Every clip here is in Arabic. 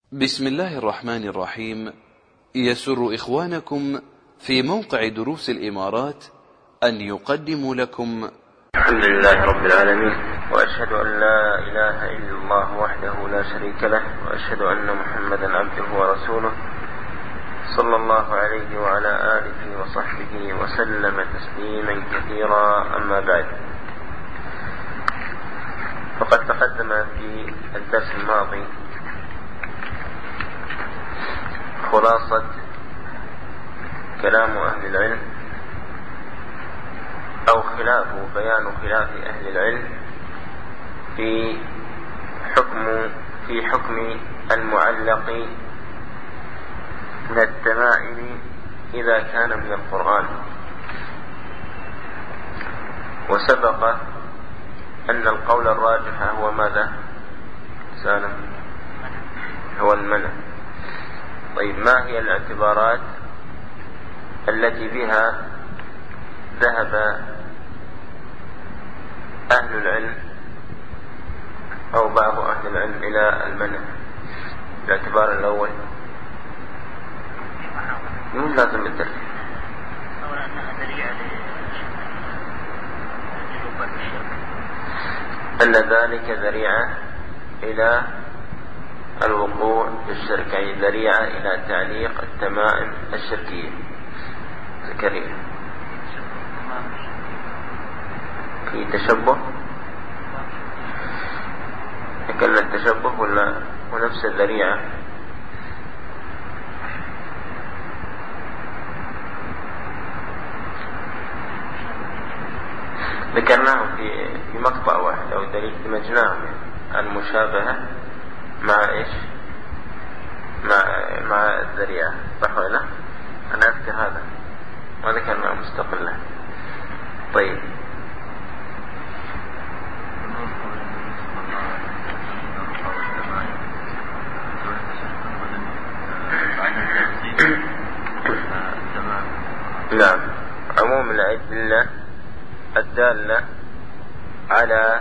بسم الله الرحمن الرحيم. يسر إخوانكم في موقع دروس الإمارات أن يقدموا لكم الحمد لله رب العالمين، وأشهد أن لا إله إلا الله وحده لا شريك له، وأشهد أن محمدا عبده ورسوله صلى الله عليه وعلى آله وصحبه وسلم تسليما كثيرا. أما بعد، فقد تقدم في الدرس الماضي خلاصة كلام أهل العلم أو بيان خلاف أهل العلم في حكم المعلق من التمائم إذا كان من القرآن. وسبق أن القول الراجح هو ماذا؟ سالم، هو المنع. طيب، ما هي الاعتبارات التي بها ذهب أهل العلم أو بعض أهل العلم إلى المنع؟ الاعتبار الأول مو لازم الدليل، أن ذلك ذريعة إلى الوقوع في الشرك، أي ذريعة إلى تعليق التمائم الشركية. زكريا، في تشبه؟ لكن التشبه ولا ونفس الذريعة؟ ذكرناه في مقطع واحد أو دليل دمجناه، المشابهة مع إيش؟ مع الذريعة، صح ولا لا؟ أنا أذكر هذا وذكرناه مستقلا. طيب، نعم، عموم الأدلة الدالة على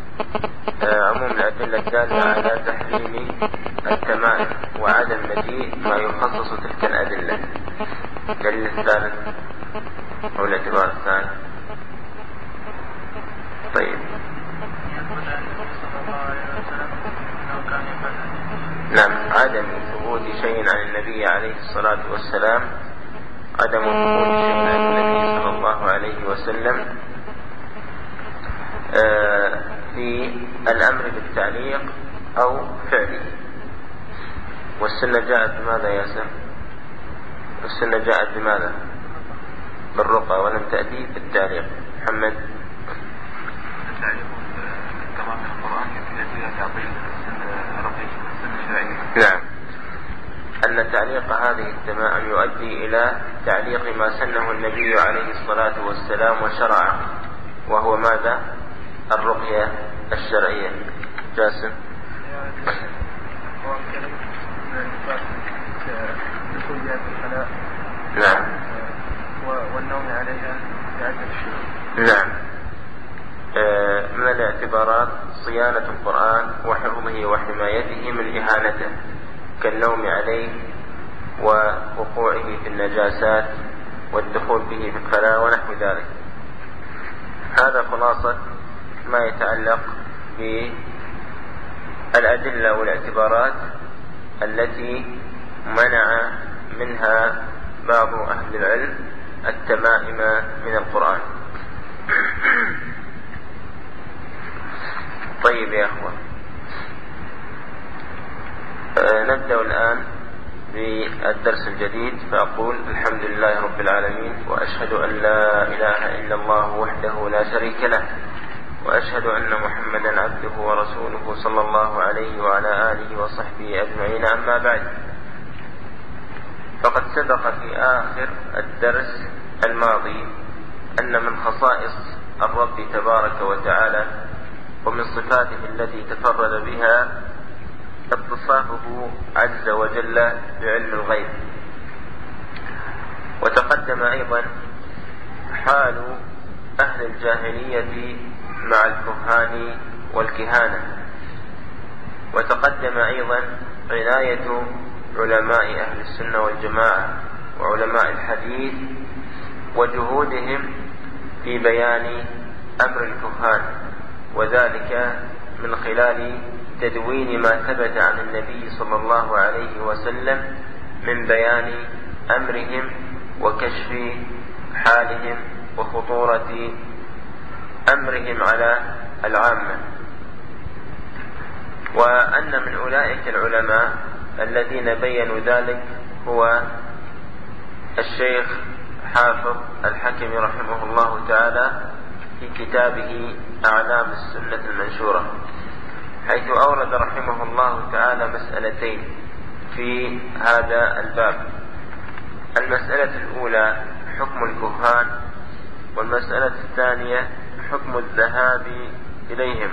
تحريم التمائم وعدم مجيء ما يخصص تلك الأدلة. الدليل الثالث أو الاعتبار الثاني. طيب، نعم، عدم ثبوت شيء عن النبي عليه الصلاة والسلام، عدم ثبوت شيء عن النبي صلى الله عليه وسلم في الأمر بالتعليق أو فعله. والسنة جاءت بماذا يا سر؟ والسنة جاءت بماذا؟ بالرقى، ولم تأتي بالتعليق. محمد، التعليق كما في القرآن يأتي تعطيل السنة الشرعية. نعم، أن تعليق هذه التمائم يؤدي إلى تعليق ما سنه النبي عليه الصلاة والسلام وشرعه، وهو ماذا؟ الرقية الشرعية. جاسم، نعم، والنوم عليها بعدة الشهور. نعم، من الاعتبارات صيانة القرآن وحفظه وحمايته من إهانته، كالنوم عليه ووقوعه في النجاسات والدخول به في الخلاء ونحو ذلك. هذا خلاصة ما يتعلق بالأدلة والاعتبارات التي منع منها بعض أهل العلم التمائم من القرآن. طيب يا أخوة، نبدأ الآن بالدرس الجديد. فأقول الحمد لله رب العالمين، وأشهد أن لا إله إلا الله وحده لا شريك له، وأشهد أن محمدا عبده ورسوله صلى الله عليه وعلى آله وصحبه أجمعين. أما بعد، فقد سبق في آخر الدرس الماضي أن من خصائص الرب تبارك وتعالى ومن صفاته التي تفرد بها اتصافه عز وجل بعلم الغيب. وتقدم أيضا حال أهل الجاهلية مع الكهان والكهانة، وتقدم أيضا عناية علماء أهل السنة والجماعة وعلماء الحديث وجهودهم في بيان أمر الكهان، وذلك من خلال تدوين ما ثبت عن النبي صلى الله عليه وسلم من بيان أمرهم وكشف حالهم وخطورة أمرهم على العامة. وأن من أولئك العلماء الذين بينوا ذلك هو الشيخ حافظ الحكم رحمه الله تعالى في كتابه أعلام السنة المنشورة، حيث أورد رحمه الله تعالى مسألتين في هذا الباب. المسألة الأولى حكم الكهان، والمسألة الثانية حكم الذهاب إليهم.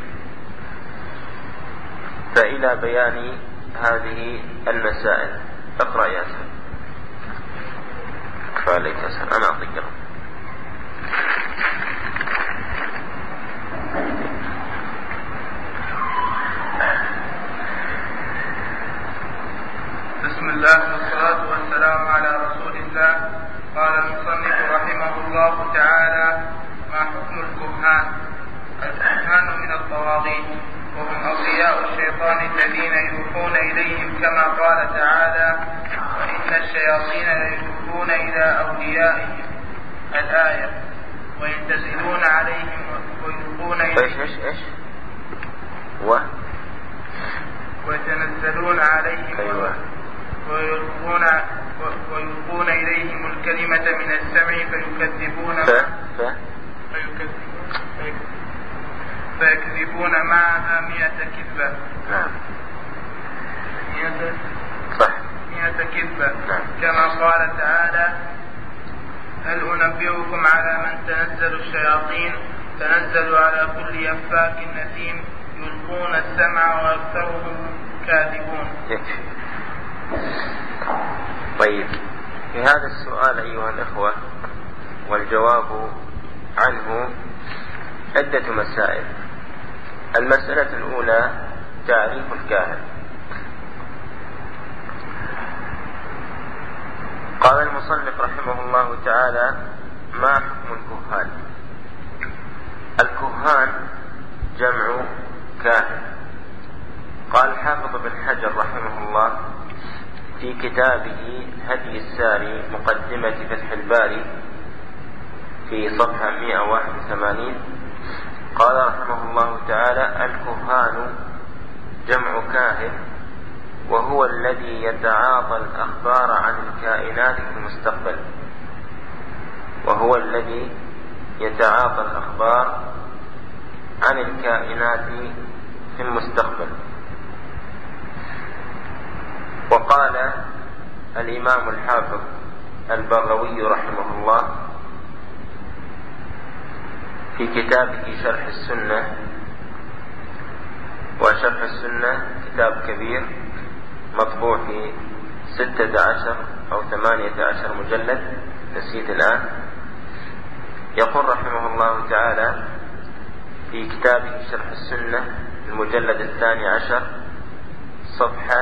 فإلى بيان هذه المسائل اقرأ يا سيدي. فعليك أسأل أنا أعطيك. بسم الله والصلاة والسلام على رسول الله. قال المصنف رحمه الله تعالى: ما حكم الكهان؟ الكهان من الطواغيت، وهم أولياء الشيطان الذين يوحون إليهم كما قال تعالى: وإن الشياطين ليوحون إلى أوليائهم. الآية. وينتزلون عليهم ويلقون إليهم ويتنزلون عليهم ويلقون إليهم الكلمة من السمع فيكذبون معها 100 كذبة. 100 كذبة. كما قال تعالى: هل أنبئكم على من تنزل الشياطين؟ تنزل على كل أفاك نثيم يلقون السمع وأكثرهم كاذبون. طيب، في هذا السؤال أيها الإخوة والجواب عنه عدة مسائل. المسألة الأولى تعريف الكاهن. قال المصنف رحمه الله تعالى: ما حكم الكهان؟ الكهان جمع كاهن. قال الحافظ بن حجر رحمه الله في كتابه هدي الساري مقدمة فتح الباري في صفحة 181 قال رحمه الله تعالى: الكهان جمع كاهن، وهو الذي يتعاطى الأخبار عن الكائنات في المستقبل. وهو الذي يتعاطى الأخبار عن الكائنات في المستقبل. وقال الإمام الحافظ البغوي رحمه الله في كتابه شرح السنة، وشرح السنة كتاب كبير مطبوع في 16 أو 18 مجلد، نسيت الآن. يقول رحمه الله تعالى في كتابه شرح السنة المجلد 12 صفحة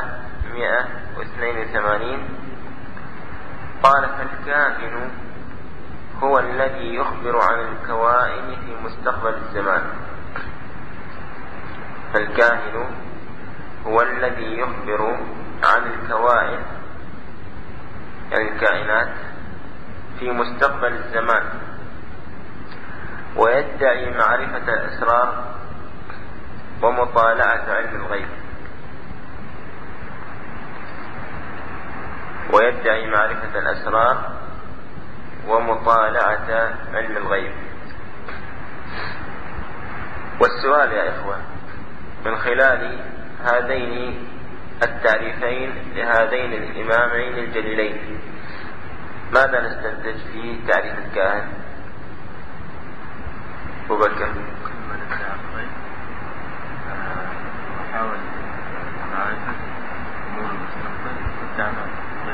182 قال: فالكاهن هو الذي يخبر عن الكوائن في مستقبل الزمان. فالكاهن هو الذي يخبر عن الكوائن يعني الكائنات في مستقبل الزمان، ويدعي معرفة الأسرار ومطالعة علم الغيب. ويدعي معرفة الأسرار ومطالعة علم الغيب. والسؤال يا إخوة، من خلال هذين التعريفين لهذين الإمامين الجليلين ماذا نستنتج في تعريف الكاهن؟ أبو بكر. نحاول معرفة أمور المستقبل والتعامل.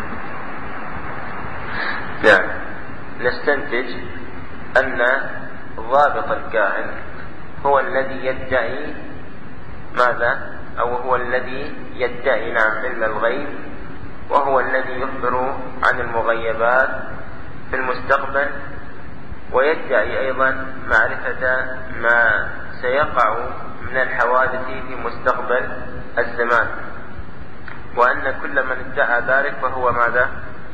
نعم، نستنتج أن ضابط الكاهن هو الذي يدعي ماذا؟ أو هو الذي يدعي علم الغيب، وهو الذي يخبر عن المغيبات في المستقبل، ويدعي أيضا معرفة ما سيقع من الحوادث في مستقبل الزمان، وأن كل من ادعى ذلك فهو ماذا؟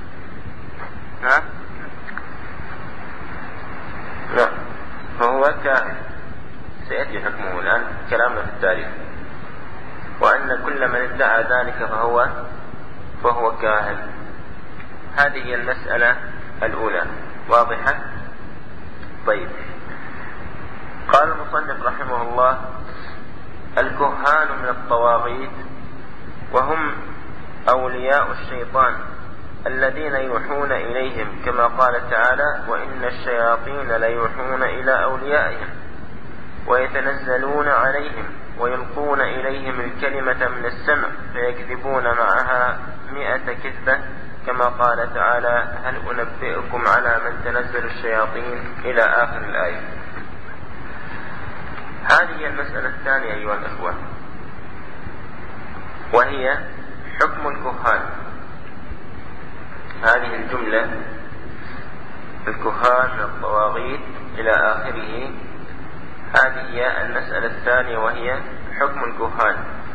لا، فهو كاهن. سيأتي حكمه الآن كلامنا في التاريخ. وأن كل من ادعى ذلك فهو كاهن. هذه هي المسألة الأولى. واضحة؟ طيب. قال المصنف رحمه الله: الكهان من الطواغيت، وهم أولياء الشيطان الذين يوحون إليهم، كما قال تعالى: وإن الشياطين ليوحون إلى أوليائهم ويتنزلون عليهم ويلقون إليهم الكلمة من السمع فيكذبون معها 100 كذبة، كما قال تعالى: هل أنبئكم على من تنزل الشياطين، إلى آخر الآية. هذه المسألة الثانية أيها الأخوة، وهي حكم الكهان. هذه الجملة: الكهان من الطواغيت إلى آخره، هذه هي المسألة الثانية، وهي حكم الكهان.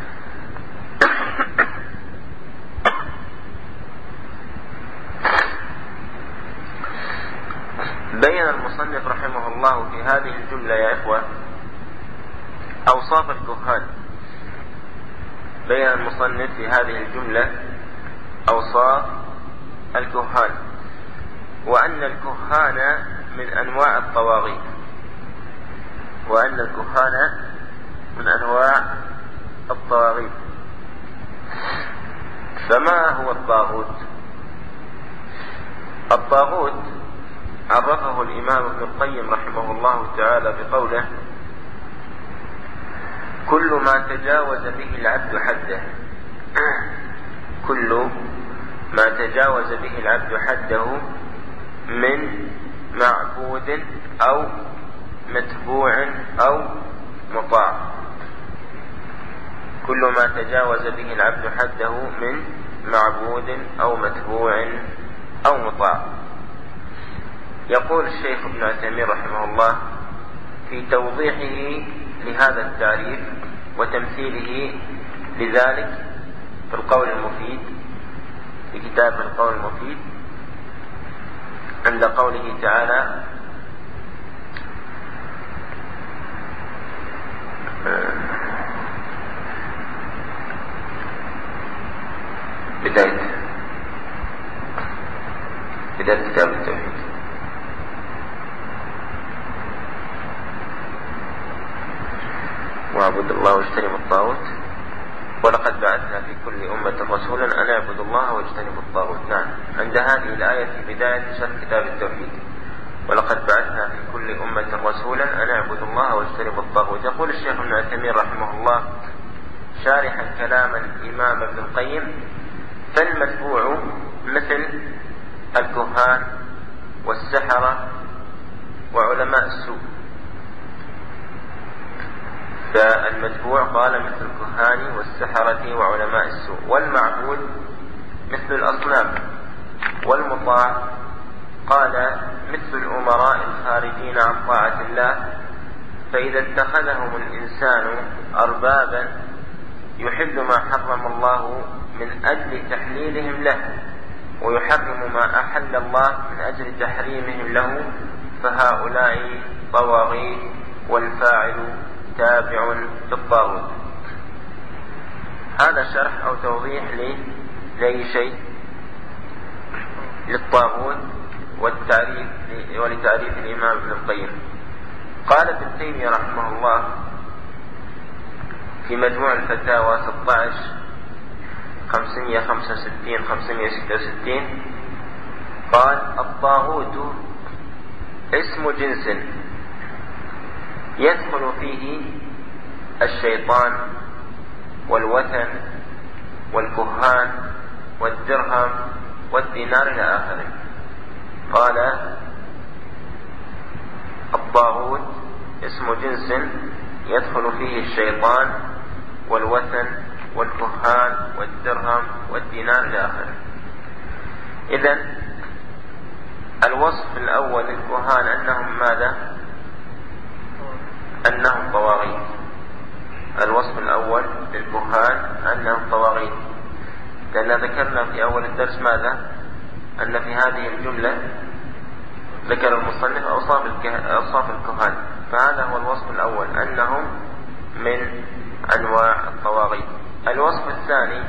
بين المصنف رحمه الله في هذه الجملة يا إخوة أوصاف الكهان. بين المصنف في هذه الجملة أوصاف الكهان، وأن الكهان من أنواع الطواغيت، وأن الكهان من أنواع الطواغيت. فما هو الطاغوت؟ الطاغوت عرفه الإمام ابن القيم رحمه الله تعالى بقوله: كل ما تجاوز به العبد حده. كل ما تجاوز به العبد حده من معبود أو متبوع أو مطاع. كل ما تجاوز به العبد حده من معبود أو متبوع أو مطاع. يقول الشيخ ابن عثيمين رحمه الله في توضيحه لهذا التعريف وتمثيله لذلك في القول المفيد، في كتاب القول المفيد، عند قوله تعالى: بداية كتاب التوحيد: واعبد الله واجتنب الطاغوت ولقد بعثنا في كل أمة رسولا أن اعبدوا الله واجتنبوا الطاغوت. نعم، عند هذه الآية في بداية شرح كتاب التوحيد: ولقد بعثنا في كل أمة رسولا أن اعبدوا الله واجتنبوا الطاغوت. يقول الشيخ ابن عثيمين رحمه الله شارحا كلام الإمام ابن القيم: فالمتبوع مثل الكهان والسحرة وعلماء السوء. فالمتبوع قال مثل الكهان والسحرة وعلماء السوء. والمعبود مثل الأصنام. والمطاع قال مثل الأمراء الخارجين عن طاعة الله، فإذا اتخذهم الإنسان أربابا يحل ما حرم الله من أجل تحليلهم له، ويحرم ما أحل الله من أجل تحريمهم له، فهؤلاء طواغيت، والفاعل تابع للطاغوت. هذا شرح أو توضيح لأي شيء؟ للطاغوت والتعريف ولتعريف الإمام ابن القيم. قال ابن تيمية رحمه الله في مجموع الفتاوى 16/565-566 قال: الطاغوت اسم جنس يدخل فيه الشيطان والوثن والكهان والدرهم والدينار إلى آخره. قال: الطاغوت اسم جنس يدخل فيه الشيطان والوثن والكهان والدرهم والدينار إلى آخره. إذن الوصف الأول للكهان أنهم ماذا؟ أنهم طواغيت. الوصف الأول للكهان أنهم طواغيت، لأن ذكرنا في أول الدرس ماذا؟ أن في هذه الجملة ذكر المصنف أوصاف الكهان، فهذا هو الوصف الأول أنهم من أنواع الطواغيت. الوصف الثاني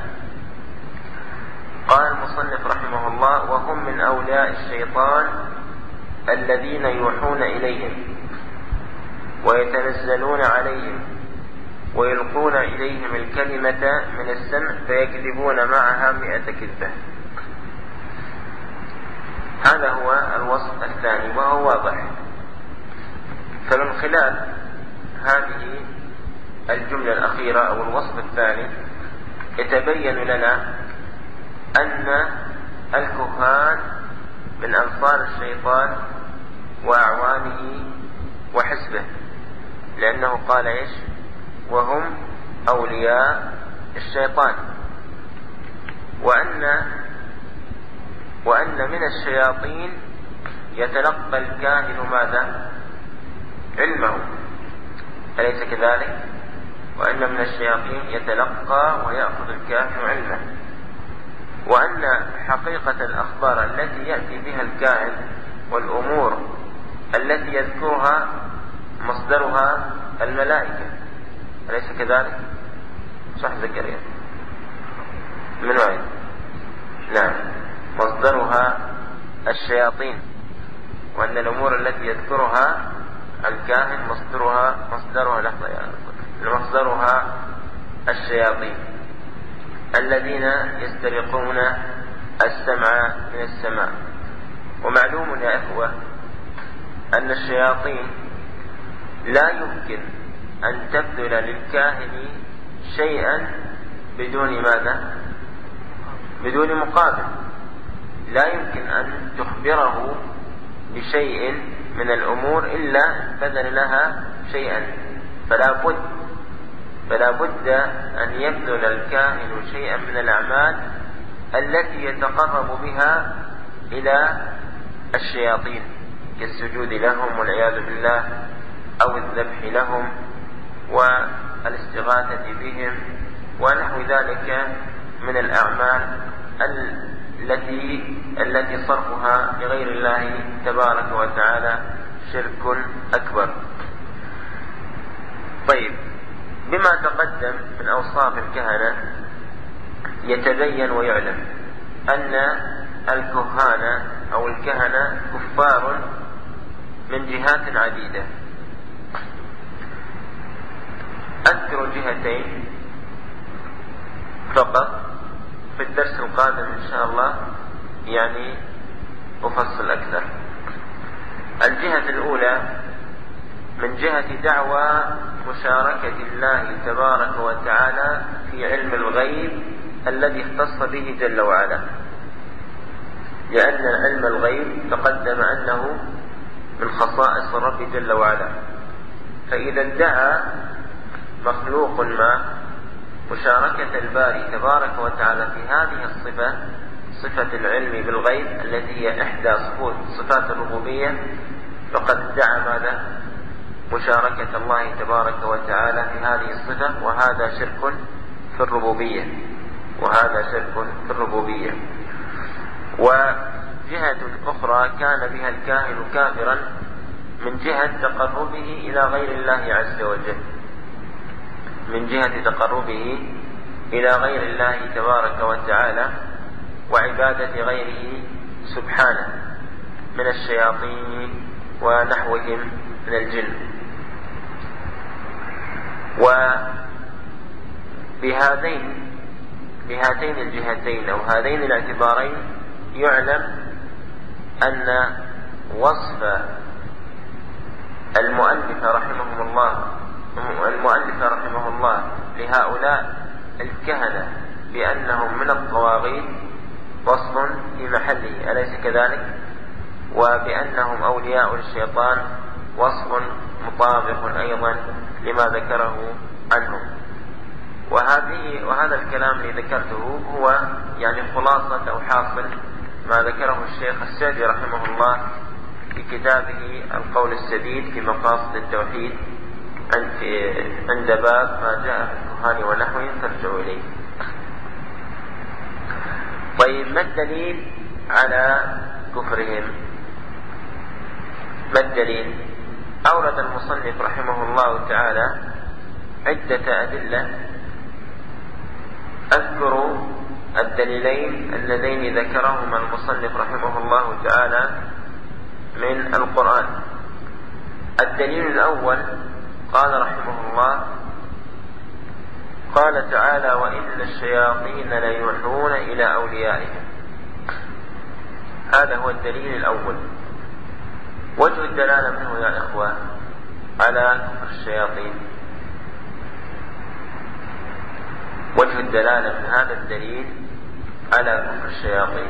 قال المصنف رحمه الله: وهم من أولياء الشيطان الذين يوحون إليهم ويتنزلون عليهم ويلقون إليهم الكلمة من السمع فيكذبون معها 100 كذبة. هذا هو الوصف الثاني، وهو واضح. فمن خلال هذه الجملة الأخيرة أو الوصف الثاني يتبين لنا أن الكهان من أنصار الشيطان وأعوانه وحزبه، لأنه قال إيش؟ وهم أولياء الشيطان، وأن من الشياطين يتلقى الكاهن ماذا؟ علمه، أليس كذلك؟ وأن من الشياطين يتلقى ويأخذ الكاهن علمه، وأن حقيقة الأخبار التي يأتي بها الكاهن والأمور التي يذكرها مصدرها الملائكة، أليس كذلك؟ صح زكريا؟ من وين؟ نعم، مصدرها الشياطين، وأن الأمور التي يذكرها الكاهن مصدرها الشياطين الذين يسترقون السمع من السماء. ومعلوم يا إخوة أن الشياطين لا يمكن أن تبذل للكاهن شيئا بدون ماذا؟ بدون مقابل. لا يمكن أن تخبره بشيء من الأمور إلا بذل لها شيئا، فلا بد أن يبذل الكاهن شيئا من الأعمال التي يتقرب بها إلى الشياطين، كالسجود لهم والعياذ بالله، أو الذبح لهم والاستغاثة بهم ونحو ذلك من الأعمال التي صرفها لغير الله تبارك وتعالى شرك أكبر. طيب، بما تقدم من أوصاف الكهنة يتبين ويعلم أن الكهان أو الكهنة كفار من جهات عديدة. أذكر جهتين فقط، في الدرس القادم إن شاء الله يعني أفصل أكثر. الجهة الأولى من جهة دعوى مشاركة الله تبارك وتعالى في علم الغيب الذي اختص به جل وعلا، لأن علم الغيب تقدم أنه من خصائص الرب جل وعلا. فإذا ادعى مخلوق ما مشاركة الباري تبارك وتعالى في هذه الصفة، صفة العلم بالغيب التي هي إحدى صفات الربوبية، فقد ادعى ماذا؟ مشاركة الله تبارك وتعالى في هذه الصفة، وهذا شرك في الربوبية. وجهة أخرى كان بها الكاهن كافرا من جهة تقربه إلى غير الله عز وجل، من جهة تقربه إلى غير الله تبارك وتعالى وعبادة غيره سبحانه من الشياطين ونحوهم من الجن. بهاتين الجهتين أو هذين الاعتبارين يعلم أن وصف المؤلف رحمه الله لهؤلاء الكهنة بأنهم من الطواغيت وصف في محله، أليس كذلك؟ وبأنهم أولياء الشيطان وصف مطابق أيضا لما ذكره عنهم. وهذا الكلام اللي ذكرته هو يعني خلاصة أو حاصل ما ذكره الشيخ السعدي رحمه الله في كتابه القول السديد في مقاصد التوحيد عند باب ما جاء في الكهان ونحوه ترجع إليه. طيب، ما الدليل على كفرهم؟ ما الدليل؟ أورد المصنف رحمه الله تعالى عدة أدلة، أذكر الدليلين اللذين ذكرهما المصنف رحمه الله تعالى من القرآن. الدليل الأول قال رحمه الله: قال تعالى: وإن الشياطين ليوحون إلى أوليائهم. هذا هو الدليل الأول. وجه الدلالة منه يا إخوة على كفر الشياطين، وجه الدلالة من هذا الدليل على كفر الشياطين.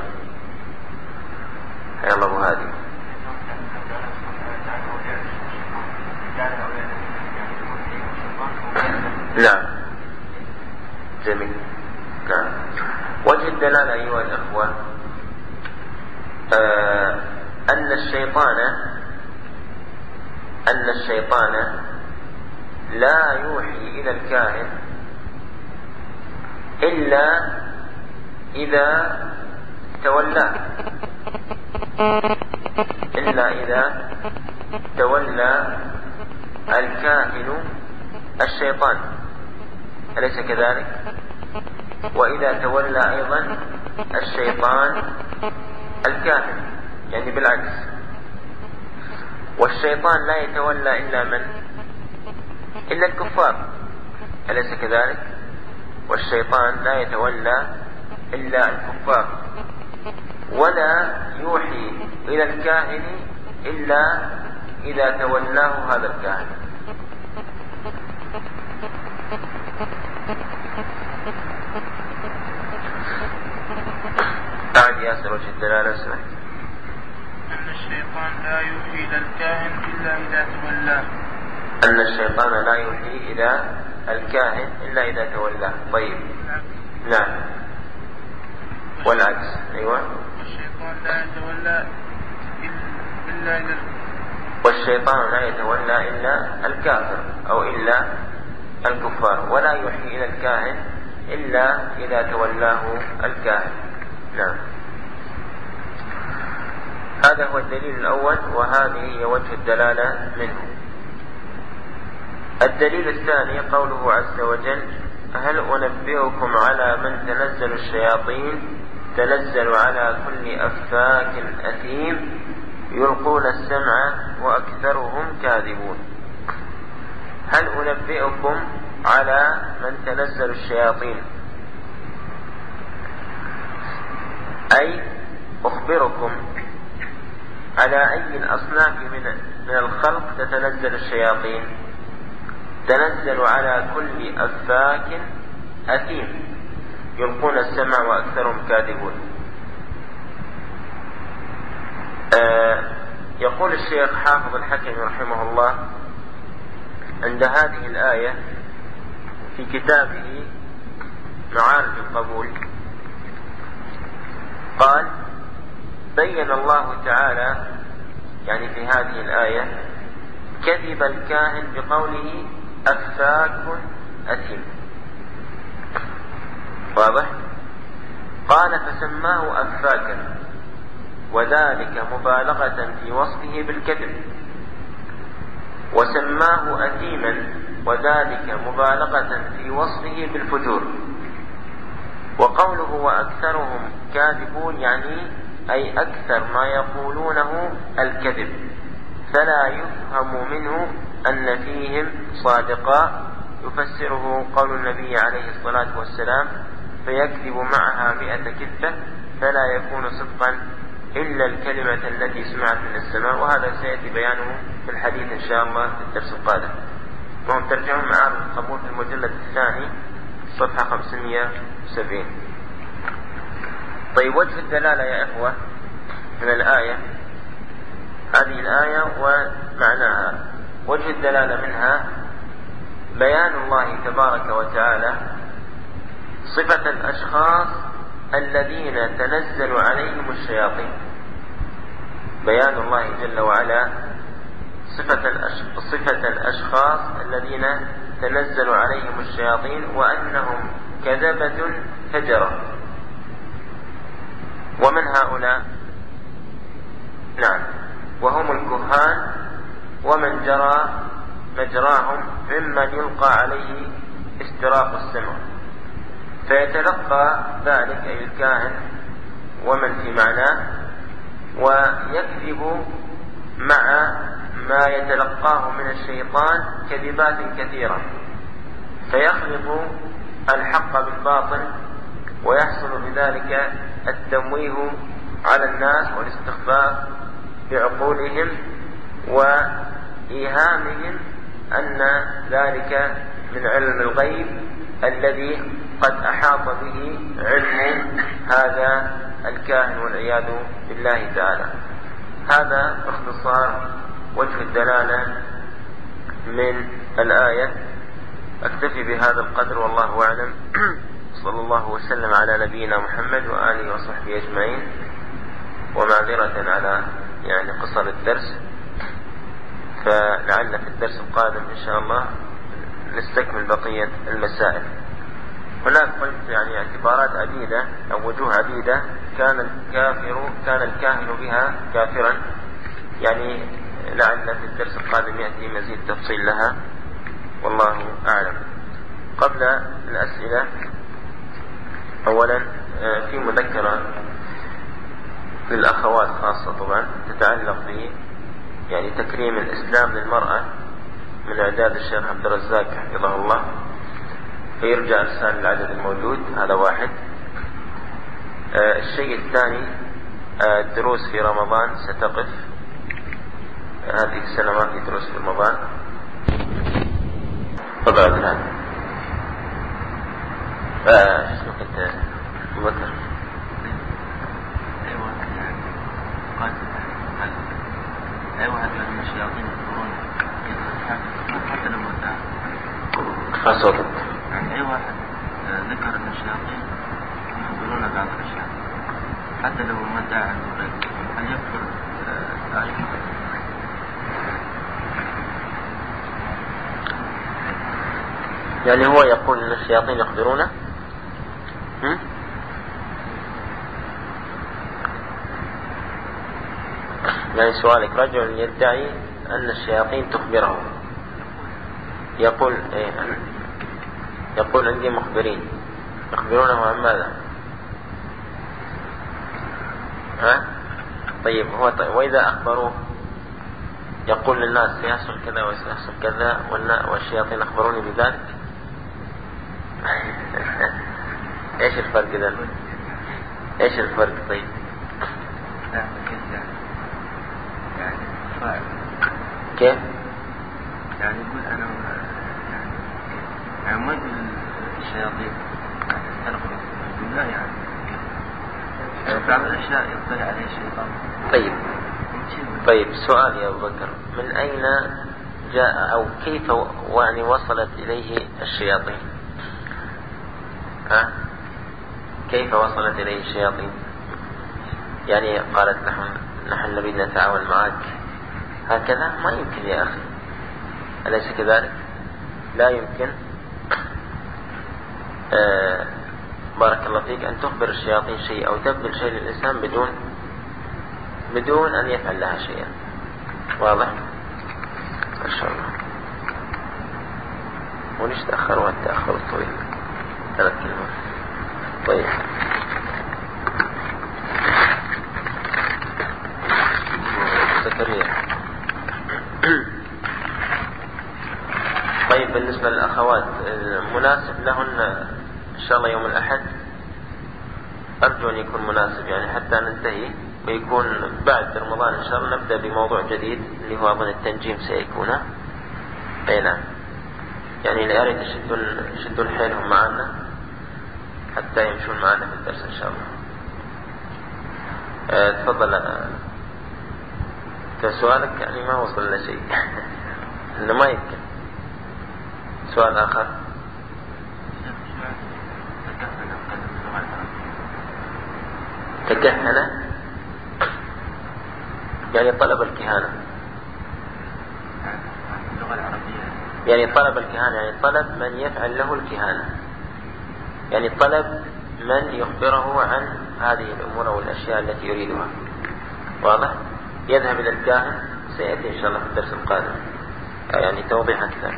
يا الله أبو هادي. نعم، جميل. نعم، وجه الدلالة أيها الأخوة أن الشيطان لا يوحي إلى الكاهن إلا إذا تولى الكاهن الشيطان، أليس كذلك؟ وإذا تولى أيضا الشيطان الكاهن، يعني بالعكس. والشيطان لا يتولى إلا من؟ إلا الكفار، أليس كذلك؟ والشيطان لا يتولى إلا الكفار، ولا يوحي إلى الكاهن إلا إذا تولاه هذا الكاهن. أعد ياسر وجه الدلالة اسمح. أن الشيطان لا يوحي إلى الكاهن إلا إذا تولاه. أن الشيطان لا يوحي إلى الكاهن إلا إذا تولاه. طيب. نعم. والعكس. أيوة. والشيطان لا يتولى إلا والشيطان لا يتولى إلا الكافر أو إلا الكفار، ولا يوحي إلى الكاهن إلا إذا تولاه الكاهن. نعم، هذا هو الدليل الأول، وهذه هي وجه الدلالة منه. الدليل الثاني قوله عز وجل: هل أنبئكم على من تنزل الشياطين تنزل على كل أفاك أثيم يلقون السمع وأكثرهم كاذبون. هل أنبئكم على من تنزل الشياطين، أي أخبركم على أي الأصناف من الخلق تتنزل الشياطين. تنزل على كل أفاك أثيم يلقون السمع وأكثرهم كاذبون. يقول الشيخ حافظ الحكم رحمه الله عند هذه الآية في كتابه معارج القبول، قال: بين الله تعالى يعني في هذه الآية كذب الكاهن بقوله أفاك أثيم. واضح؟ قال: فسماه أفاكا، وذلك مبالغة في وصفه بالكذب، وسماه أثيما، وذلك مبالغة في وصفه بالفجور. وقوله وأكثرهم كاذبون يعني أي أكثر ما يقولونه الكذب، فلا يفهم منه أن فيهم صادقا، يفسره قول النبي عليه الصلاة والسلام: فيكذب معها 100 كذبة فلا يكون صدقا إلا الكلمة التي سمعت من السماء. وهذا سيأتي بيانه في الحديث إن شاء الله في الدرس القادم. وهم ترجمون معارج القبول في المجلد الثاني صفحة 570. طيب، وجه الدلالة يا إخوة من الآية، هذه الآية ومعناها. وجه الدلالة منها بيان الله تبارك وتعالى صفة الأشخاص الذين تنزل عليهم الشياطين. بيان الله جل وعلا صفة الأشخاص الذين تنزل عليهم الشياطين وأنهم كذبة فجرة. ومن هؤلاء؟ نعم، وهم الكهان ومن جرى مجراهم ممن يلقى عليه استراق السمع، فيتلقى ذلك أي الكاهن ومن في معناه ويكذب مع ما يتلقاه من الشيطان كذبات كثيرة، فيخلط الحق بالباطل، ويحصل بذلك التمويه على الناس والاستخفاف بعقولهم وإيهامهم أن ذلك من علم الغيب الذي قد أحاط به علم هذا الكاهن والعياذ بالله تعالى. هذا باختصار وجه الدلالة من الآية. أكتفي بهذا القدر والله أعلم. صلى الله وسلم على نبينا محمد وآله وصحبه أجمعين. ومعذرة على قصر الدرس، فلعل في الدرس القادم إن شاء الله نستكمل بقية المسائل. هناك قلت اعتبارات عديدة أو وجوه عديدة كان الكاهن بها كافرا، لعل في الدرس القادم يأتي مزيد تفصيل لها والله أعلم. قبل الأسئلة، أولا في مذكرة للأخوات خاصة طبعا تتعلق ب تكريم الإسلام للمرأة من إعداد الشيخ عبد الرزاق حفظه الله، فيرجع إرسال العدد الموجود. هذا واحد. الشيء الثاني، الدروس في رمضان ستقف هذه السنة، ما في دروس في رمضان. تفضل الآن. شو كنت مذكر؟ أي واحد من الشياطين يذكرون حتى لو مدعى صوتك. أي واحد ذكر أن الشياطين يخبرون بعض الأشياء حتى لو مدعى هل يكفر الآية؟ هو يقول أن الشياطين يخبرونه؟ سؤالك رجل يدعي أن الشياطين تخبره، يقول عندي مخبرين يخبرونه عن ماذا؟ طيب وإذا أخبروه يقول للناس سيحصل كذا وسيحصل كذا والشياطين أخبروني بذلك. إيش الفرق إذا؟ إيش الفرق؟ طيب كيف؟ يقول أنا ما يقول الشياطين تلقى لا بعض الأشياء يطلع عليه الشيطان. طيب سؤال يا أبو بكر، من أين جاء أو كيف وصلت إليه الشياطين؟ كيف وصلت إليه الشياطين؟ قالت نحن نريد نتعاون معك هكذا؟ ما يمكن يا أخي، أليس كذلك؟ لا يمكن. بارك الله فيك أن تخبر الشياطين شيء أو تبذل شيء للإنسان بدون أن يفعل لها شيئا. واضح؟ إن شاء الله. وليش تأخروا التأخر الطويل؟ 3 كلمات. طيب زكريا. طيب بالنسبة للأخوات مناسب لهن إن شاء الله يوم الأحد، أرجو أن يكون مناسب حتى ننتهي ويكون بعد رمضان إن شاء الله نبدأ بموضوع جديد اللي هو أظن التنجيم سيكون. أي نعم، يا ريت يشدون حيلهم معنا حتى يمشون معنا في الدرس إن شاء الله. تفضل. كسؤالك ما وصل لنا شيء. إنه ما يمكن. سؤال آخر. تكهن يعني طلب الكهانة، اللغة العربية يعني طلب الكهانة يعني طلب من يفعل له الكهانة، يعني طلب من يخبره عن هذه الأمور أو الأشياء التي يريدها. واضح؟ يذهب إلى الكاهن، سيأتي إن شاء الله في الدرس القادم يعني توضيح أكثر.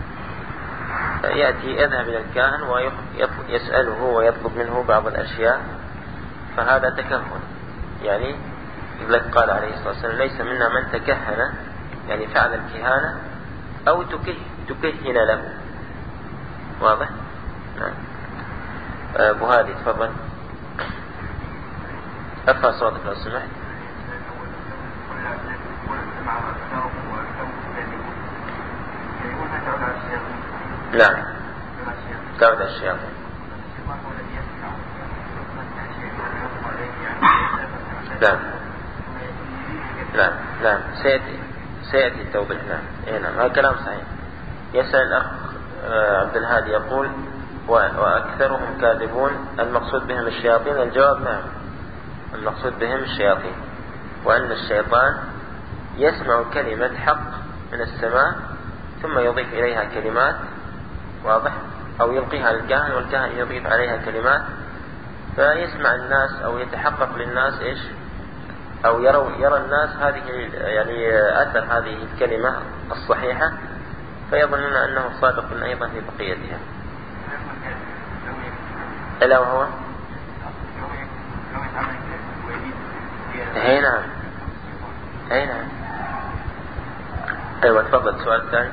يذهب إلى الكاهن ويسأله ويطلب منه بعض الأشياء، فهذا تكهن. يعني قال عليه الصلاة والسلام ليس منا من تكهن يعني فعل الكهانة أو تكهن له. واضح؟ نعم. أبو هادي تفضل، ارفع صوتك لو سمحت. نعم، تعود الشياطين. نعم نعم نعم، سيأتي التوضيح. نعم نعم، هذا كلام صحيح. يسأل الأخ عبد الهادي يقول وأكثرهم كاذبون، المقصود بهم الشياطين؟ الجواب نعم، المقصود بهم الشياطين، وأن الشيطان يسمع كلمة حق من السماء ثم يضيف إليها كلمات. واضح؟ أو يلقيها للكاهن والكاهن يضيف عليها كلمات، فيسمع الناس أو يتحقق للناس إيش، أو يرى الناس هذه يعني أثر هذه الكلمة الصحيحة، فيظنون أنه صادق أيضا في بقيتها. إلا وهو نعم. نعم. أيوة تفضل. السؤال الثاني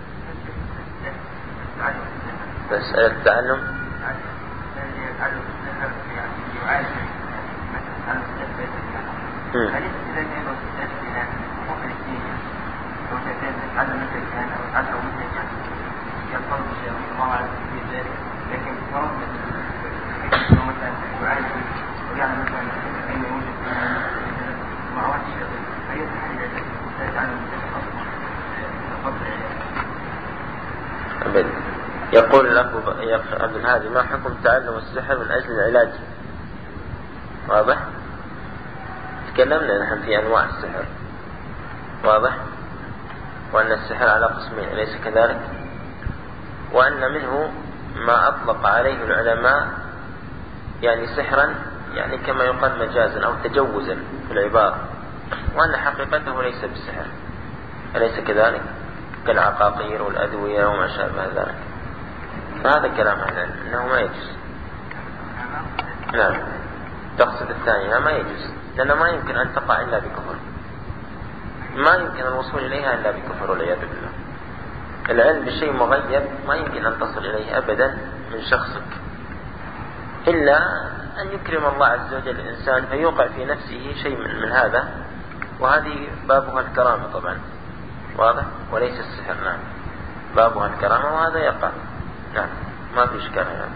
بس التعلم. يقول الأخ عبد الهادي ما حكم تعلم السحر من أجل العلاج؟ واضح؟ تكلمنا نحن في أنواع السحر. واضح؟ وأن السحر على قسمين أليس كذلك؟ وأن منه ما أطلق عليه العلماء يعني سحرا، يعني كما يقال مجازا أو تجوزا في العبارة، وأن حقيقته ليس بالسحر، أليس كذلك؟ كالعقاقير والأدوية وما شابه ذلك. فهذا كلام أهل العلم أنه ما يجوز. نعم. تقصد الثانية ما يجوز، لأنه ما يمكن أن تقع إلا بكفر، ما يمكن الوصول إليها إلا بكفر والعياذ بالله. العلم بشيء مغيب ما يمكن أن تصل إليه أبدا من شخصك، إلا أن يكرم الله عز وجل الإنسان فيوقع في نفسه شيء من هذا، وهذه بابها الكرامة طبعا. واضح؟ وليس السحر. نعم، بابها الكرامة وهذا يقع. نعم، ما في إشكال. نعم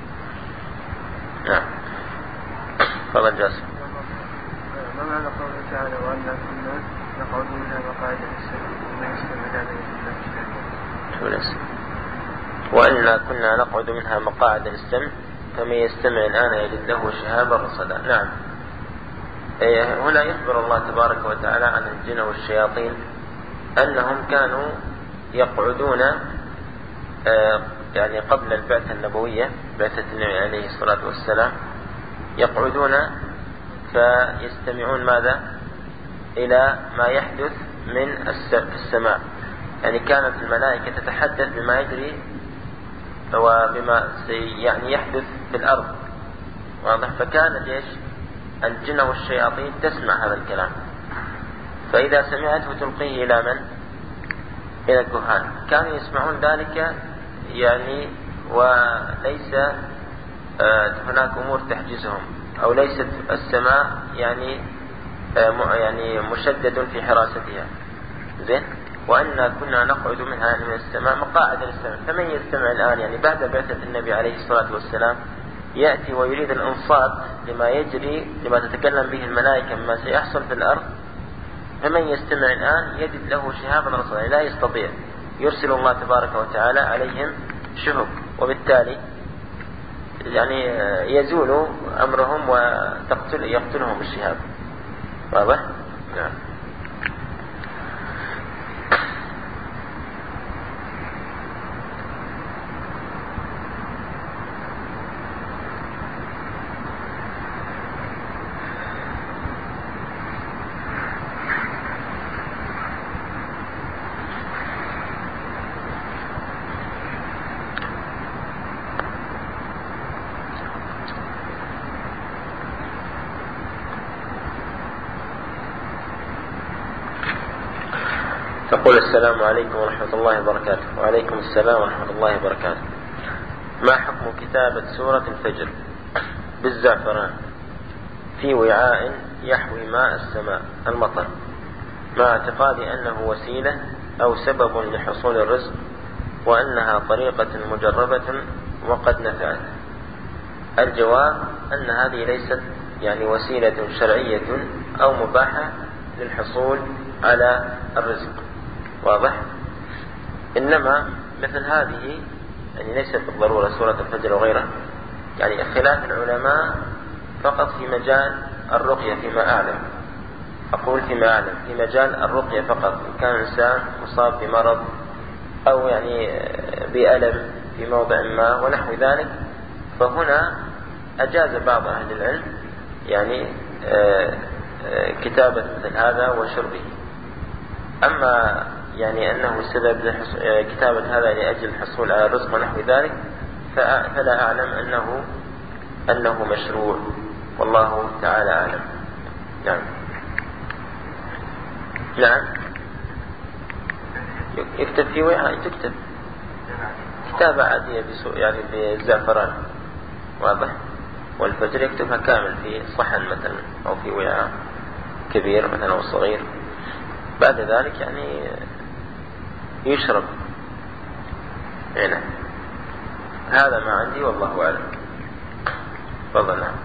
نعم. تفضل جاسم. ما معنى قوله تعالى وأن كنا نقعد منها مقاعد للسمع وما يستمع وأن كنا نقعد منها مقاعد للسمع فمن يستمع الآن يجد له شهابا رصدا. نعم. هنا يخبر الله تبارك وتعالى عن الجن والشياطين أنهم كانوا يقعدون يعني قبل البعثة النبوية، بعثة النبي عليه الصلاة والسلام، يقعدون فيستمعون ماذا؟ إلى ما يحدث من السماء. يعني كانت الملائكة تتحدث بما يجري وبما يعني يحدث في الأرض. واضح؟ فكانت ايش؟ الجن والشياطين تسمع هذا الكلام، فإذا سمعته تلقيه إلى من؟ إلى الكهان. كانوا يسمعون ذلك يعني، وليس هناك أمور تحجزهم، أو ليست السماء يعني مشدد في حراستها. زين. وأن كنا نقعد منها من السماء مقاعد للسمع، فمن يستمع الآن يعني بعد بعثة النبي عليه الصلاة والسلام يأتي ويريد الإنصات لما يجري، لما تتكلم به الملائكة مما سيحصل في الأرض، فمن يستمع الآن يجد له شهابا رصدا، لا يستطيع، يرسل الله تبارك وتعالى عليهم شهب، وبالتالي يعني يزول أمرهم ويقتلهم الشهاب. واضح؟ نعم. تقول السلام عليكم ورحمة الله وبركاته. وعليكم السلام ورحمة الله وبركاته. ما حكم كتابة سورة الفجر بالزعفران في وعاء يحوي ماء السماء المطر، مع اعتقادي أنه وسيلة أو سبب لحصول الرزق، وأنها طريقة مجربة وقد نفعت؟ الجواب أن هذه ليست يعني وسيلة شرعية أو مباحة للحصول على الرزق. واضح؟ إنما مثل هذه يعني ليست بالضرورة سورة الفجر وغيرها، يعني خلاف العلماء فقط في مجال الرقية فيما أعلم. أقول فيما أعلم في مجال الرقية فقط، إن كان إنسان مصاب بمرض أو يعني بألم في موضع ما ونحو ذلك، فهنا أجاز بعض أهل العلم يعني كتابة مثل هذا وشربه. أما يعني أنه سبب كتابة هذا لأجل الحصول على الرزق ونحو ذلك فلا أعلم أنه مشروع، والله تعالى أعلم. نعم. نعم. يكتب في وعاء، تكتب كتابة عادية يعني بالزعفران. واضح؟ والفجر يكتبها كامل في صحن مثلا أو في وعاء كبير مثلا أو صغير، بعد ذلك يعني يشرب. هنا هذا ما عندي والله أعلم. تفضل. نعم.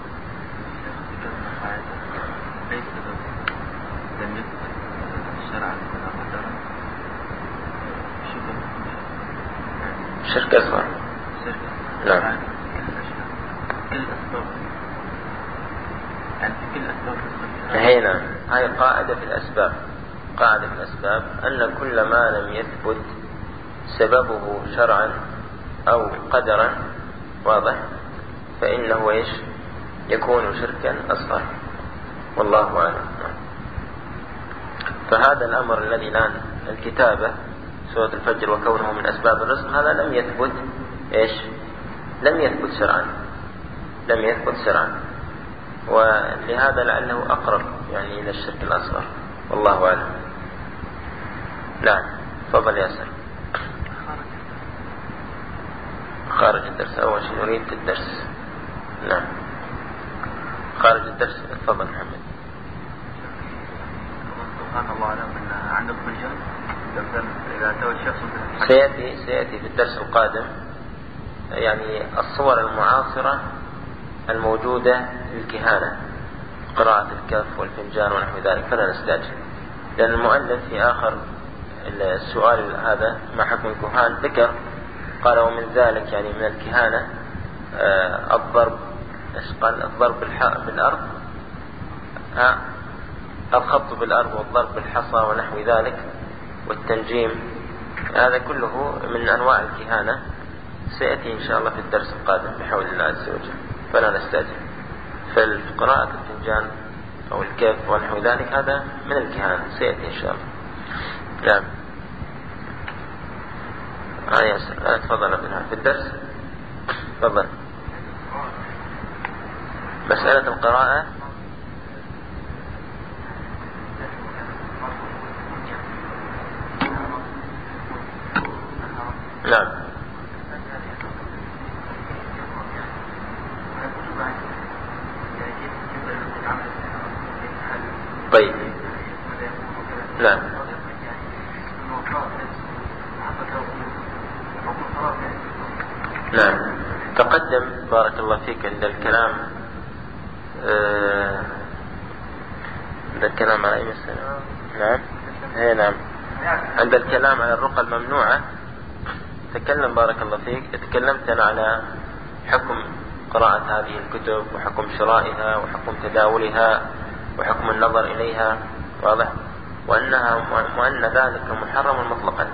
شرك أصغر. نعم. هنا هاي قاعدة في الأسباب. قاعدة في الأسباب أن كل ما لم يثبت سببه شرعا أو قدرا، واضح، فإنه إيش؟ يكون شركا أصغر، والله أعلم. فهذا الأمر الذي الآن الكتابة سورة الفجر وكونه من أسباب الرزق، هذا لم يثبت إيش؟ لم يثبت شرعا، لم يثبت شرعا، ولهذا لعله أقرب يعني إلى الشرك الأصغر، والله أعلم. نعم. تفضل ياسر. خارج الدرس أول شيء نريد الدرس. نعم. خارج الدرس. تفضل محمد. سبحان الله أعلم أن عندكم مجال إذا توجه شخص سيأتي في الدرس القادم يعني الصور المعاصرة الموجودة للكهانة، قراءة الكف والفنجان ونحو ذلك، فلا نستعجل، لأن المؤلف في آخر السؤال هذا ما حكم الكهان ذكر قال ومن ذلك يعني من الكهانة الضرب، الضرب بالأرض، الخط بالأرض والضرب بالحصى ونحو ذلك والتنجيم، هذا كله من أنواع الكهانة، سيأتي إن شاء الله في الدرس القادم بحول الله عز وجل، فلا نستعجل. فالقراءة الفنجان أو الكف ونحو ذلك هذا من الكهانة، سيأتي إن شاء الله. نعم. ياسر تفضل في الدرس. تفضل. مسألة القراءة نعم. طيب. نعم. نعم. تقدم بارك الله فيك عند الكلام عند الكلام على أي مسألة؟ نعم. نعم. عند الكلام على الرقى الممنوعة تكلم بارك الله فيك، تكلمت أنا على حكم قراءة هذه الكتب وحكم شرائها وحكم تداولها وحكم النظر إليها، واضح؟ وأن ذلك محرم مطلقا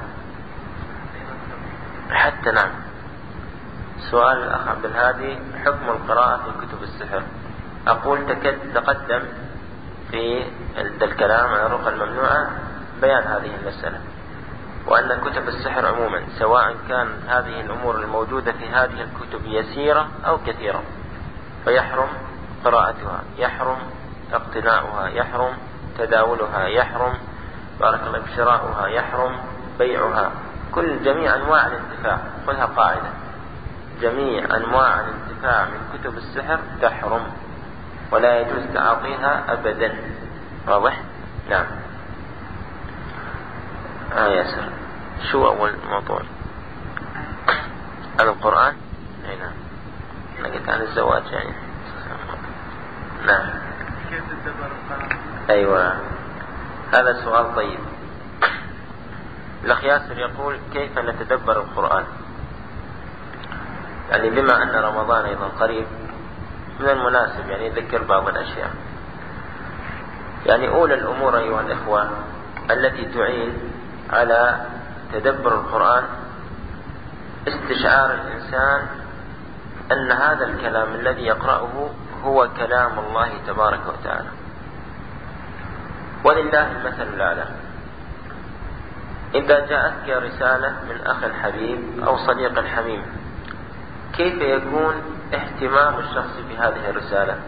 حتى. نعم. سؤال الأخ عبد الهادي: حكم القراءة في كتب السحر. أقول تقدم في الكلام عن الرقى الممنوعة بيان هذه المسألة، وأن كتب السحر عموما سواء كان هذه الأمور الموجودة في هذه الكتب يسيرة أو كثيرة فيحرم قراءتها، يحرم اقتناؤها، يحرم تداولها، يحرم بارك الله شراؤها، يحرم بيعها، جميع أنواع الانتفاع. خذها قاعدة: جميع أنواع الانتفاع من كتب السحر تحرم ولا يجوز تعاطيها أبدا، واضح؟ نعم. ياسر، شو أول موضوع؟ عن القرآن؟ أي نعم. أنا قلت عن الزواج يعني. نعم. كيف تدبر القرآن؟ أيوة، هذا سؤال طيب. الأخ ياسر يقول: كيف نتدبر القرآن؟ يعني بما أن رمضان أيضا قريب من المناسب يعني ذكر بعض الأشياء. يعني أولى الأمور أيها الإخوة التي تعين على تدبر القرآن استشعار الإنسان أن هذا الكلام الذي يقرأه هو كلام الله تبارك وتعالى، ولله المثل الأعلى. إذا جاءتك رسالة من أخ الحبيب أو صديق الحميم، كيف يكون اهتمام الشخص بهذه الرسالة؟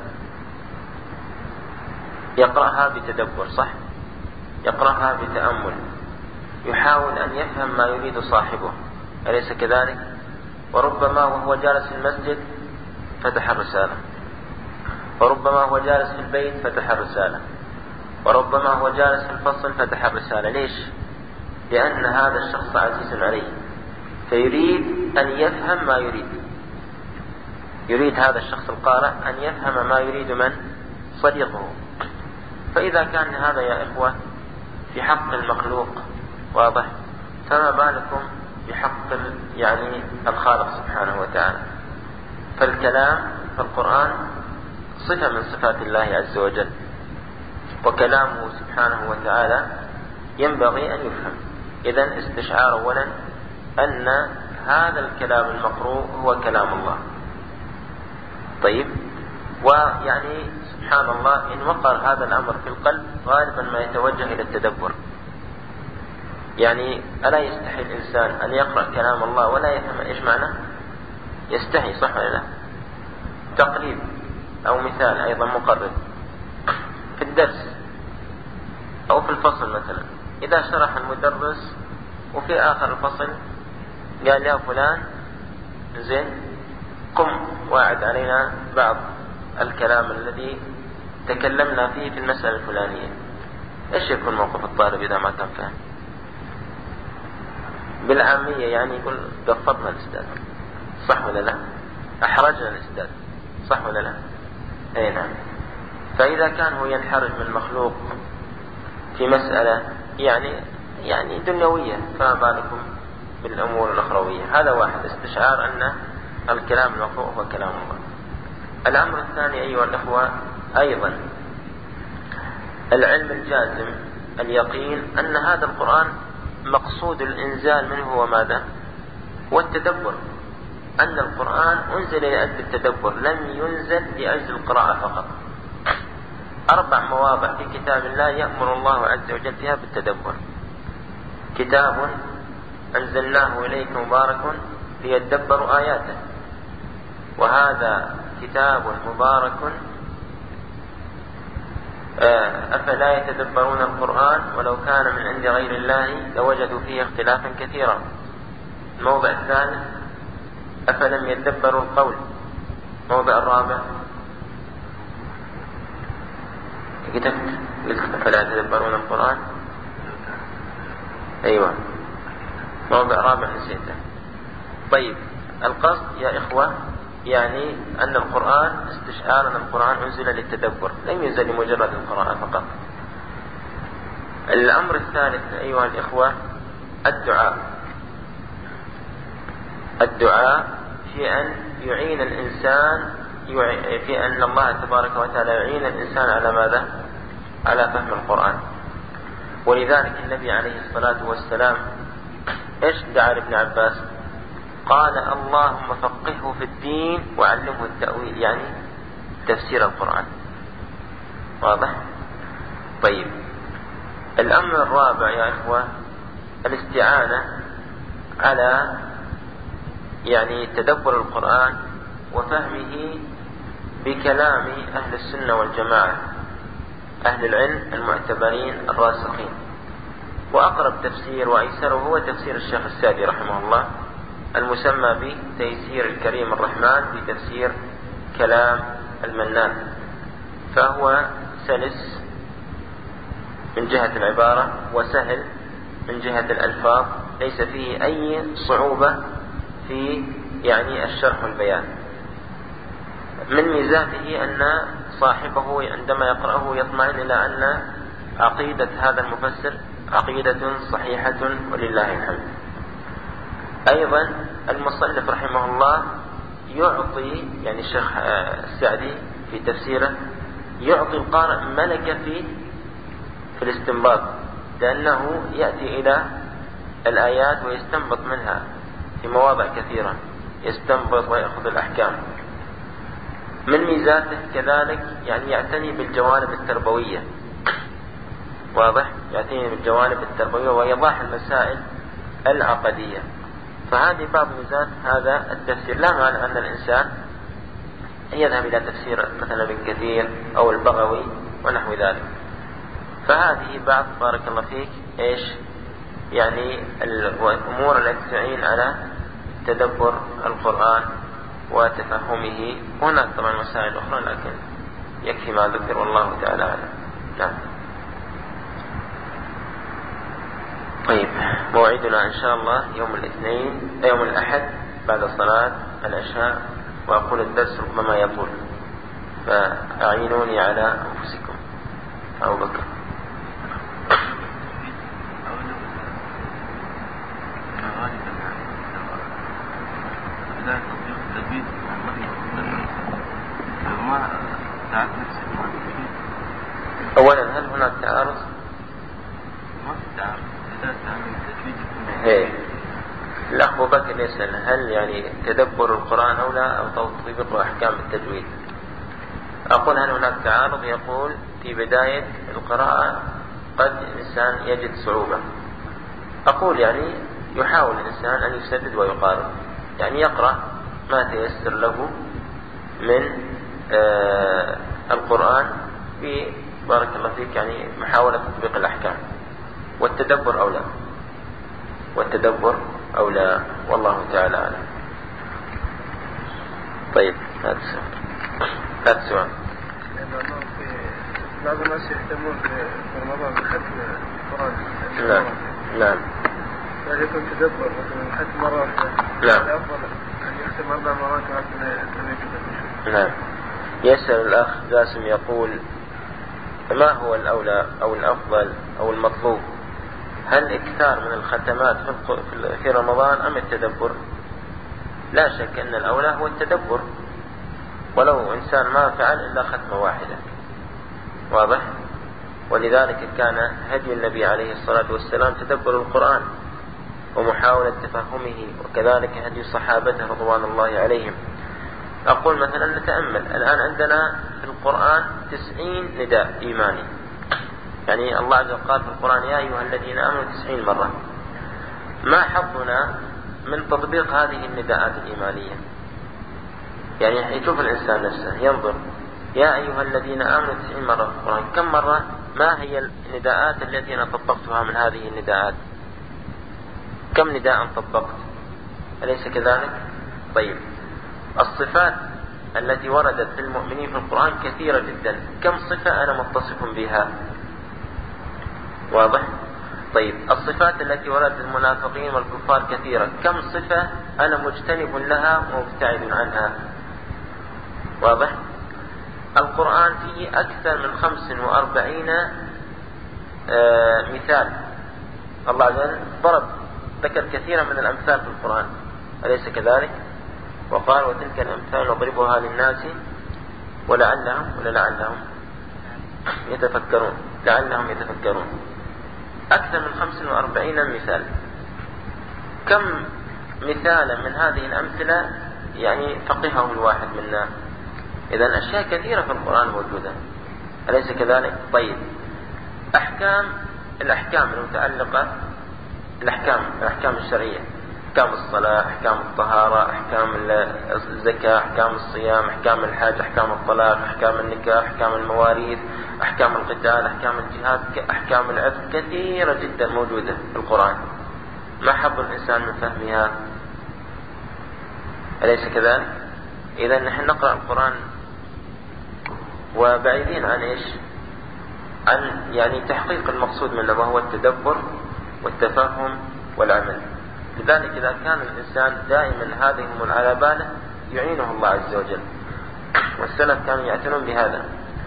يقرأها بتدبر، صح؟ يقرأها بتأمل، يحاول أن يفهم ما يريد صاحبه، أليس كذلك؟ وربما وهو جالس في المسجد فتح الرسالة، وربما هو جالس في البيت فتح الرسالة، وربما هو جالس في الفصل فتح الرسالة. ليش؟ لأن هذا الشخص عزيز عليه، فيريد أن يفهم ما يريد. يريد هذا الشخص القارئ أن يفهم ما يريد من؟ صديقه. فإذا كان هذا يا إخوة في حق المخلوق، واضح، فما بالكم بحق يعني الخالق سبحانه وتعالى. فالكلام في القرآن صفة من صفات الله عز وجل، وكلامه سبحانه وتعالى ينبغي أن يفهم. إذن استشعار أولا أن هذا الكلام المقروء هو كلام الله. طيب، ويعني سبحان الله إن وقر هذا الأمر في القلب غالبا ما يتوجه إلى التدبر. يعني ألا يستحي الإنسان أن يقرأ كلام الله ولا يفهم إيش معناه؟ يستحي، صح ولا لا؟ تقريب أو مثال أيضا مقرب في الدرس أو في الفصل مثلا، إذا شرح المدرس وفي آخر الفصل قال: يا فلان زين قم واعد علينا بعض الكلام الذي تكلمنا فيه في المسألة الفلانية. إيش يكون موقف الطالب إذا ما كان فاهم؟ بالعامية يعني يقول: قفطنا الأستاذ، صح ولا لا؟ أحرجنا الأستاذ، صح ولا لا؟ أي نعم. فإذا كان هو ينحرج من المخلوق في مسألة يعني دنيوية، فما بالكم بالأمور الأخروية. هذا واحد، استشعار أن الكلام المقروء هو كلام الله. الأمر الثاني أيها الأخوة أيضا العلم الجازم، اليقين أن هذا القرآن مقصود الإنزال منه هو ماذا؟ والتدبر. أن القرآن أنزل لأجل التدبر، لم ينزل لأجل القراءة فقط. 4 مواضع في كتاب الله يأمر الله عز وجل فيها بالتدبر: كتاب أنزلناه إليك مبارك ليدبروا آياته، وهذا كتاب مبارك أفلا يتدبرون القرآن ولو كان من عند غير الله لوجدوا فيه اختلافا كثيرا. الموضع الثالث: أفلم يدبروا القول. الموضع الرابع قلت أفلا يتدبرون القرآن. أيوة، موضع رابع نسيته. طيب، القصد يا إخوة يعني أن القرآن استشعار أن القرآن أنزل للتدبر، لم ينزل لمجرد القراءة فقط. الأمر الثالث أيها الإخوة الدعاء في أن يعين الإنسان في أن الله تبارك وتعالى يعين الإنسان على ماذا؟ على فهم القرآن. ولذلك النبي عليه الصلاة والسلام إيش دعا لابن عباس؟ قال اللهم فقهه في الدين وعلمه التأويل، يعني تفسير القرآن. واضح؟ طيب، الأمر الرابع يا إخوة الاستعانة على يعني تدبر القرآن وفهمه بكلام أهل السنة والجماعة، أهل العلم المعتبرين الراسخين. وأقرب تفسير وأيسره هو تفسير الشيخ السعدي رحمه الله المسمى بتيسير الكريم الرحمن في تفسير كلام المنان، فهو سلس من جهة العبارة وسهل من جهة الألفاظ، ليس فيه أي صعوبة في يعني الشرح والبيان. من ميزاته أن صاحبه عندما يقرأه يطمئن إلى أن عقيدة هذا المفسر عقيدة صحيحة ولله الحمد. أيضا المصنف رحمه الله يعطي، يعني الشيخ السعدي في تفسيره يعطي القارئ ملكة في الاستنباط، لأنه يأتي إلى الآيات ويستنبط منها في مواضع كثيرة، يستنبط ويأخذ الأحكام. من ميزاته كذلك يعني يعتني بالجوانب التربوية. واضح؟ يعتني بالجوانب التربوية ويضاح المسائل العقدية. فهذه بعض ميزات هذا التفسير. لا معنى أن الإنسان يذهب إلى تفسير مثلا ابن كثير أو البغوي ونحو ذلك. فهذه بعض بارك الله فيك إيش يعني الأمور التي تعين على تدبر القرآن وتفهمه. هناك طبعا مسائل أخرى لكن يكفي ما ذكر والله تعالى أعلم. نعم. طيب، موعدنا إن شاء الله يوم الأحد بعد صلاة العشاء، وأقول الدرس ربما يطول فأعينوني على أنفسكم. أبو بكر. أولا هل هناك تعارض؟ ما في تعارض. الأخ أبو بكر يسأل هل يعني تدبر القرآن أو لا، أو تطبيق أحكام التجويد. أقول هل هناك تعارض؟ يقول في بداية القراءة قد الإنسان يجد صعوبة. أقول يعني يحاول الإنسان أن يسدد ويقارب، يعني يقرأ ما تيسر له من القرآن في بارك الله فيك يعني محاولة تطبيق الأحكام. والتدبر أولى والله تعالى أعلم. طيب، هذا السؤال. بعض الناس يهتمون في رمضان بختم القرآن. نعم. هل يكون تدبر مثلا ختم مرة واحدة؟ نعم. الأفضل أن يختم 4 مرات وعندما نعم. يسأل الأخ جاسم يقول ما هو الأولى أو الأفضل أو المطلوب؟ هل إكثار من الختمات في رمضان أم التدبر؟ لا شك أن الأولى هو التدبر، ولو إنسان ما فعل إلا ختمة واحدة. واضح؟ ولذلك كان هدي النبي عليه الصلاة والسلام تدبر القرآن ومحاولة تفهمه، وكذلك هدي صحابته رضوان الله عليهم. أقول مثلا نتأمل الآن عندنا في القرآن 90 نداء إيماني، يعني الله عز وجل قال في القرآن يا أيها الذين آمنوا 90 مرة. ما حظنا من تطبيق هذه النداءات الإيمانية؟ يعني يشوف الإنسان نفسه ينظر يا أيها الذين آمنوا 90 مرة في القرآن، كم مرة ما هي النداءات التي أنا طبقتها من هذه النداءات؟ كم نداء طبقت؟ أليس كذلك؟ طيب، الصفات التي وردت في المؤمنين في القرآن كثيرة جدا، كم صفة أنا متصف بها؟ واضح؟ طيب، الصفات التي وردت المنافقين والكفار كثيرة، كم صفة أنا مجتنب لها ومبتعد عنها؟ واضح؟ القرآن فيه أكثر من 45 مثال. الله عز وجل ذكر كثيرا من الأمثال في القرآن، أليس كذلك؟ وقال وتلك الأمثال نضربها للناس ولعلهم يتفكرون. أكثر من 45 مثال. كم مثالا من هذه الأمثلة يعني فقهه الواحد منا؟ إذن أشياء كثيرة في القرآن موجودة، أليس كذلك؟ طيب، الأحكام المتعلقة، الأحكام الشرعية، أحكام الصلاة، أحكام الطهارة، أحكام الزكاة، أحكام الصيام، أحكام الحج، أحكام الطلاق، أحكام النكاح، أحكام المواريث، أحكام القتال، أحكام الجهاد، أحكام العتق، كثيرة جدا موجودة في القرآن. ما حظ الإنسان من فهمها؟ أليس كذلك؟ إذا نحن نقرأ القرآن وبعيدين عن إيش؟ عن يعني تحقيق المقصود منه، وهو التدبر والتفهم والعمل. لذلك إذا كان الإنسان دائما هذه على باله يعينه الله عز وجل، والسلف كانوا يعتنون بهذا.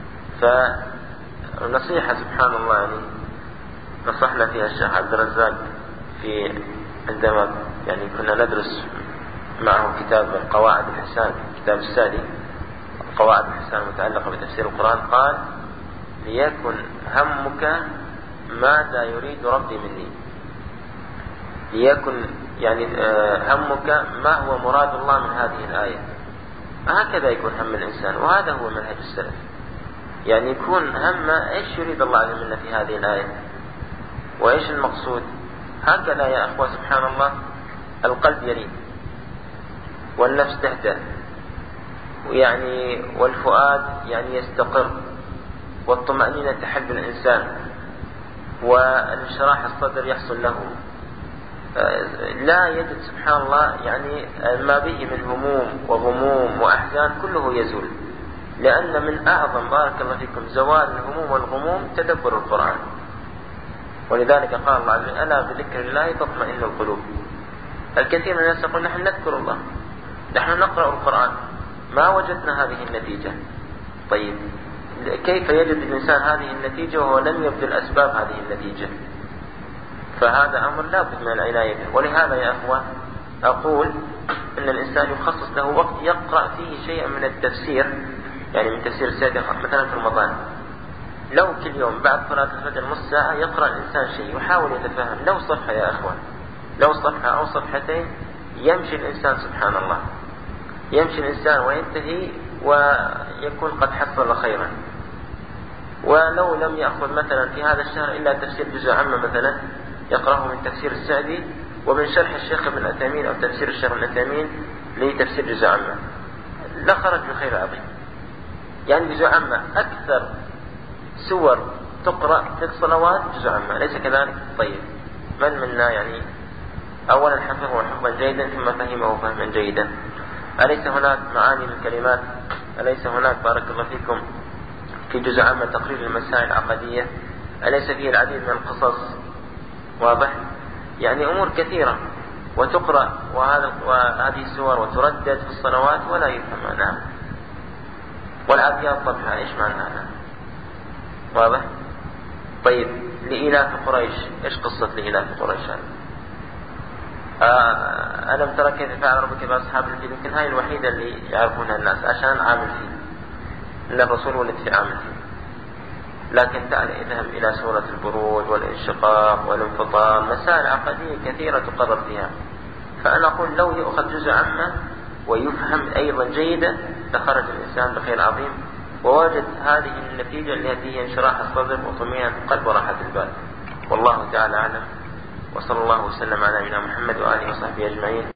فالنصيحة سبحان الله يعني نصحنا فيها الشيخ عبد الرزاق عندما يعني كنا ندرس معه كتاب القواعد الحسان، كتاب السادي، القواعد الحسان المتعلقة بتفسير القرآن، قال: ليكن همك ماذا يريد ربي مني. ليكن يعني همك ما هو مراد الله من هذه الآية. هكذا يكون هم الإنسان، وهذا هو منهج السلف. يعني يكون همه إيش يريد الله عز وجل في هذه الآية، وإيش المقصود. هكذا يا أخوة سبحان الله القلب يلين، والنفس تهدأ، ويعني والفؤاد يعني يستقر، والطمأنينة تحل الإنسان، والانشراح الصدر يحصل له. لا يجد سبحان الله يعني ما به من هموم وغموم وأحزان كله يزول، لأن من أعظم بارك الله فيكم زوال الهموم والغموم تدبر القرآن. ولذلك قال الله عز وجل: ألا بذكر الله تطمئن القلوب. الكثير من الناس يقول: نحن نذكر الله، نحن نقرأ القرآن، ما وجدنا هذه النتيجة. طيب، كيف يجد الإنسان هذه النتيجة وهو لم يبذل أسباب هذه النتيجة؟ فهذا أمر لا بد من العناية به. ولهذا يا أخوة أقول إن الإنسان يخصص له وقت يقرأ فيه شيئا من التفسير، يعني من تفسير السادة مثلا في رمضان. لو كل يوم بعد صلاة الفجر نص ساعة يقرأ الإنسان شيء ويحاول يتفهم، لو صفحة يا أخوة، لو صفحة أو صفحتين، يمشي الإنسان سبحان الله، يمشي الإنسان وينتهي ويكون قد حصل خيرا. ولو لم يأخذ مثلا في هذا الشهر إلا تفسير جزء عامة مثلا يقرأه من تفسير السعدي ومن شرح الشيخ ابن عثيمين أو تفسير الشيخ ابن عثيمين لتفسير جزء عامة، لخرج بخير عظيم. يعني جزء عامة أكثر سور تقرأ في الصلوات جزء عامة، ليس كذلك؟ طيب، من منا يعني أولا حفظه حفظا جيدا ثم فهمه فهما جيدا؟ أليس هناك معاني للكلمات؟ أليس هناك بارك الله فيكم في جزء عامة تقرير المسائل العقدية؟ أليس فيه العديد من القصص؟ واضح؟ يعني أمور كثيرة وتقرأ وهذه السور وتردد في الصلوات ولا يفهم معناها. والعاديات صفحة إيش معناها؟ واضح؟ طيب، لإلاف قريش، إيش قصة لإلاف قريش هذا؟ ألم ترى كيف فعل ربك بأصحاب الفيل؟ يمكن هاي الوحيدة اللي يعرفونها الناس عشان عامل فيه، إن الرسول ولد في عامل فيه. لكن تعال اذهب إلى سورة البروج والانشقاق والانفطار، مسائل عقدية كثيرة تقرر فيها. فأنا أقول لو يؤخذ جزء عامة ويفهم أيضا جيدا لخرج الإنسان بخير عظيم، ووجد هذه النتيجة التي هي انشراح الصدر وطمئنة القلب وراحة البال. والله تعالى أعلم، وصلى الله وسلم على نبينا محمد وآله وصحبه أجمعين.